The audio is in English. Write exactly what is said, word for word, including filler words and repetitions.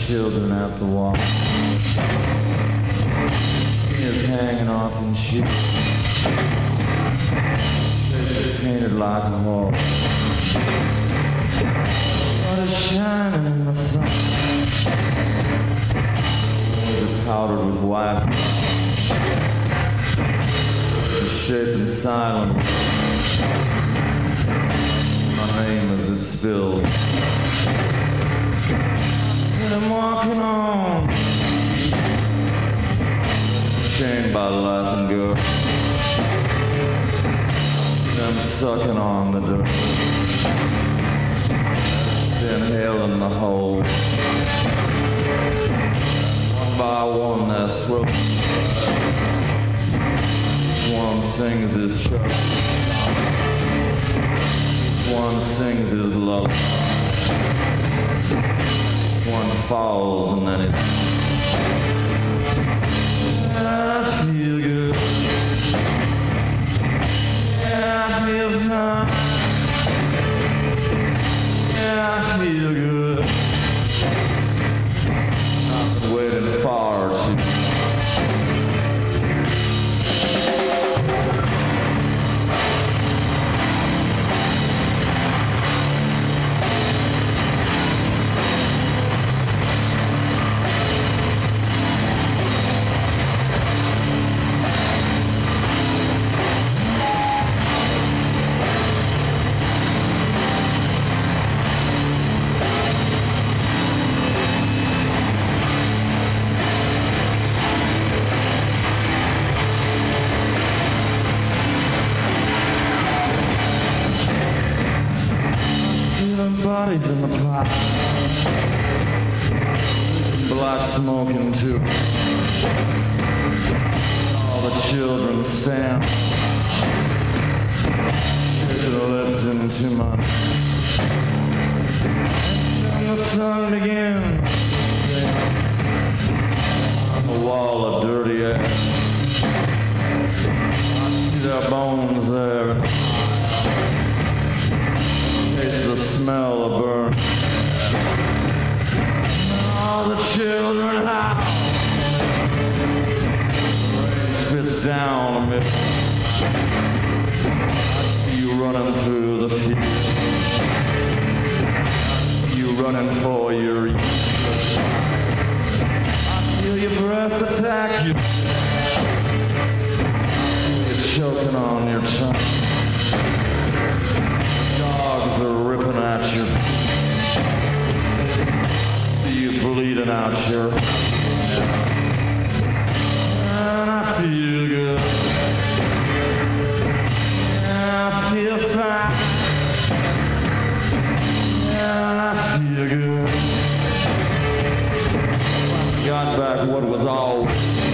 children at the wall. He is hanging off in sheets. Faces painted like a wall. What is shining in the sun? Was it powdered with wax? It's shape and silent. My name as it spills. And I'm walking on, chained by life and good. I'm sucking on the dirt, inhaling the whole. One by one, that's throat. One sings his church. One sings his love. One falls and then it. I feel good. Yeah, I feel fine. Yeah, I feel good. I've been waiting far too. Bodies in the pot, black smoking too. All the children stand, shake their lips into mine. And the sun begins on the wall of dirty air. I see their bones there. It's the smell of burn. All the children howl. Rain spits down a bit. I see you running through the field. I see you running for your youth. I feel your breath attack you. You're choking on your tongue. Dogs are ripping at you. See you bleeding out your. And I feel good. And I feel fine. And I feel good. Got back what was all.